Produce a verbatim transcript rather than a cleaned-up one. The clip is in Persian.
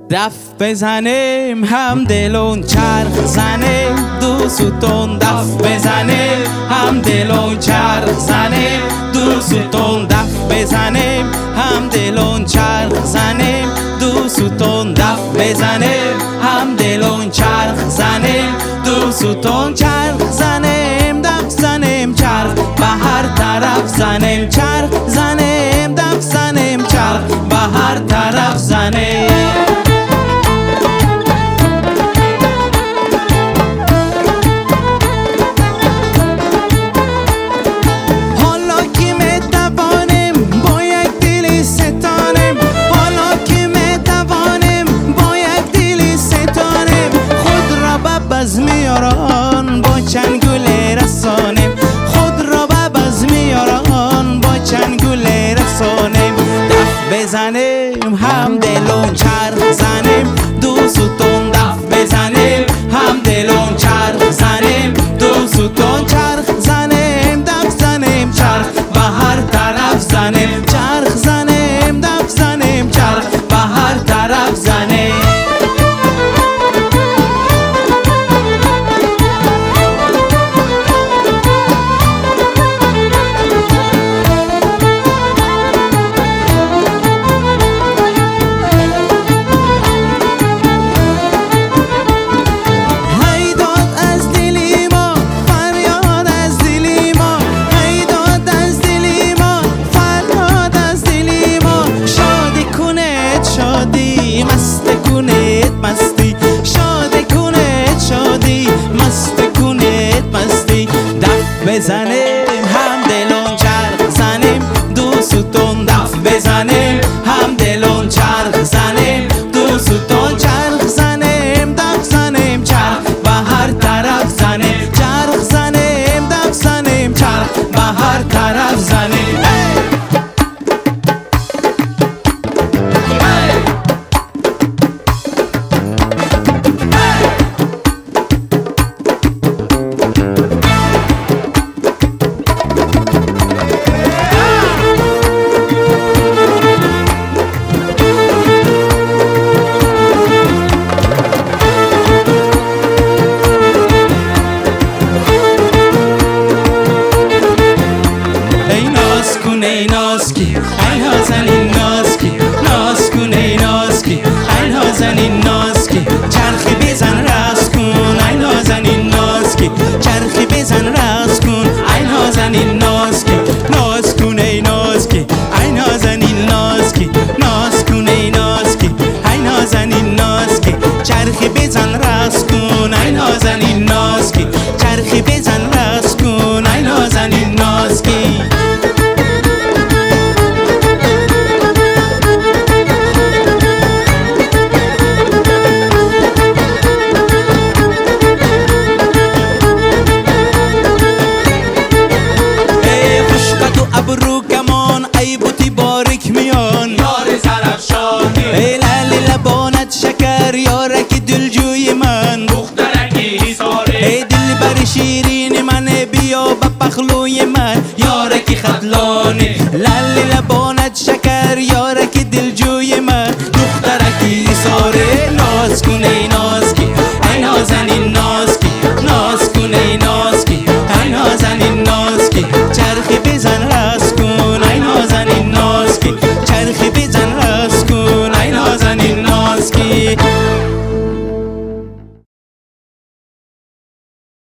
دف بزنیم هم دلون چرخ زنیم دوستون دف بزنیم هم دلون چرخ زنیم دوستون دف بزنیم هم دلون چرخ زنیم دوستون دف بزنیم هم دلون چرخ زنیم دوستون چرخ زنیم دف زنیم چرخ به هر طرف زنیم چرخ زنیم دف زنیم چرخ به هر طرف زنیم. میاران با چند گل رسانیم خود را به بز میاران با چند گل رسانیم دف بزنیم هم دلون چرخ زنیم دوستو